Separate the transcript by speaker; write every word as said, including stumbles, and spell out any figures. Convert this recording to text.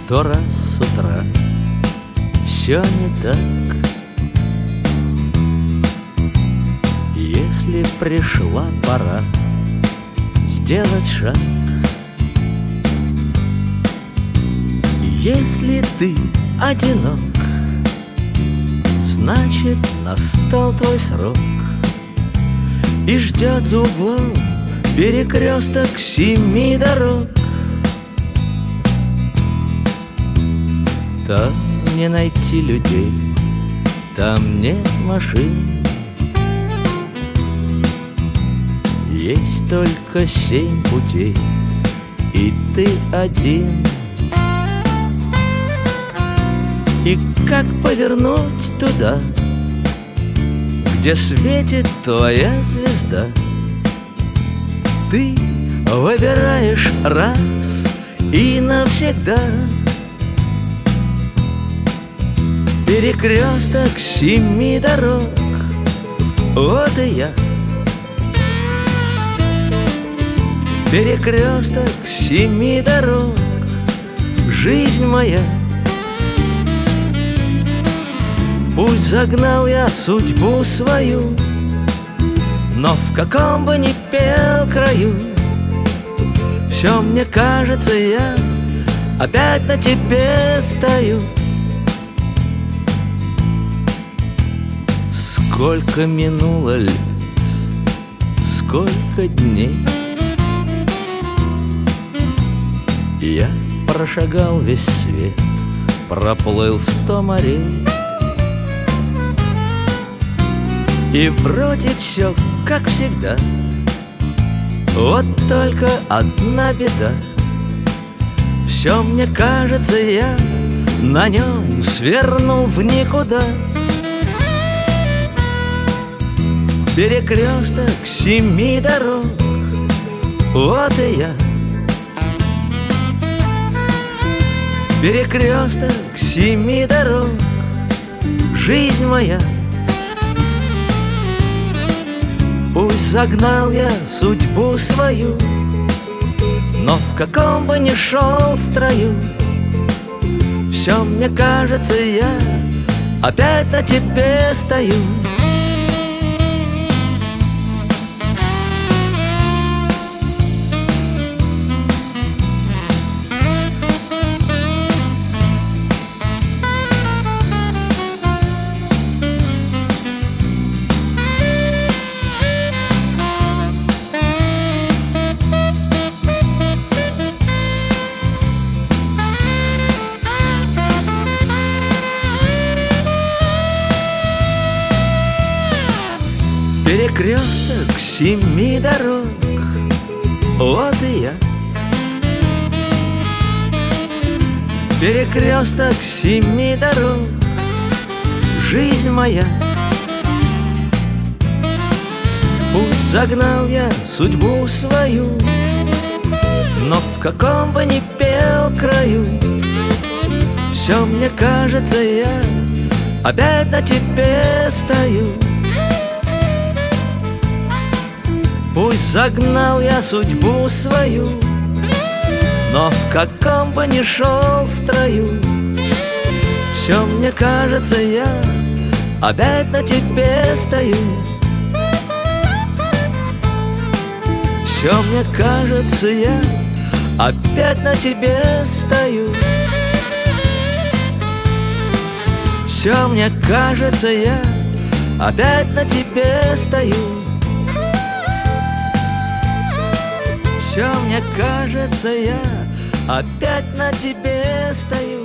Speaker 1: Сто раз с утра все не так. Если пришла пора сделать шаг, если ты одинок, значит, настал твой срок, и ждет за углом перекресток семи дорог. Там не найти людей, там нет машин, есть только семь путей, и ты один. И как повернуть туда, где светит твоя звезда? Ты выбираешь раз и навсегда. Перекресток семи дорог, вот и я. Перекресток семи дорог, жизнь моя. Пусть загнал я судьбу свою, но в каком бы ни пел краю, все мне кажется, я опять на тебе стою. Сколько минуло лет, сколько дней, я прошагал весь свет, проплыл сто морей. И вроде все как всегда, вот только одна беда. Все мне кажется, я на нем свернул в никуда. Перекресток семи дорог, вот и я. Перекресток семи дорог, жизнь моя. Пусть загнал я судьбу свою, но в каком бы ни шел строю, все мне кажется, я опять на тебе стою. Перекресток семи дорог, вот и я. Перекресток семи дорог, жизнь моя. Пусть загнал я судьбу свою, но в каком бы ни пел краю, все мне кажется, я опять на тебе стою. Пусть загнал я судьбу свою, но в каком бы ни шел строю, все мне кажется, я опять на тебе стою. Все мне кажется, я опять на тебе стою. Все мне кажется, я опять на тебе стою. Все мне кажется, я опять на тебе стою.